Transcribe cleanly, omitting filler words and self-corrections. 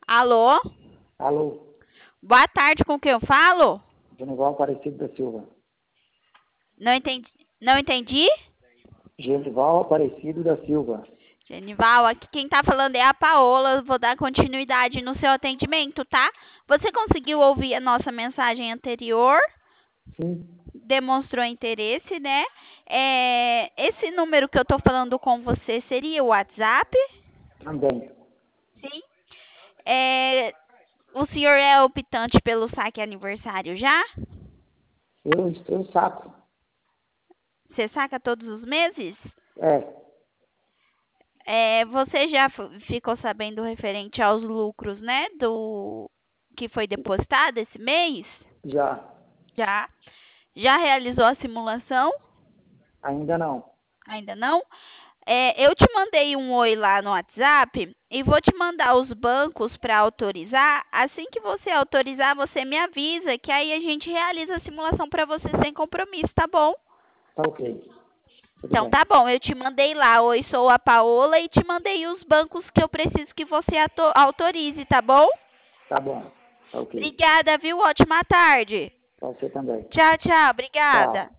Alô? Alô, Boa tarde, com quem eu falo? Genival Aparecido da Silva. Não entendi. Não entendi? Genival Aparecido da Silva. Genival, aqui quem tá falando é a Paola. Vou dar continuidade no seu atendimento, tá? Você conseguiu ouvir a nossa mensagem anterior? Sim, Demonstrou interesse, né? Esse número que eu tô falando com você seria o WhatsApp? também. Sim. O senhor é optante pelo saque aniversário já? Eu saco. Você saca todos os meses? É, Você já ficou sabendo referente aos lucros, né, do que foi depositado esse mês? já. Já. Já realizou a simulação? Ainda não. Ainda não? Eu te mandei um oi lá no WhatsApp e vou te mandar os bancos para autorizar. Assim que você autorizar, você me avisa que aí a gente realiza a simulação para você sem compromisso, tá bom? Tá ok. Tudo Então bem. tá bom, eu te mandei lá, oi, sou a Paola e te mandei os bancos que eu preciso que você autorize, tá bom? Tá bom. Tá ok. Obrigada, viu? Ótima tarde. Pra você também. Tchau, tchau. Obrigada. Tchau.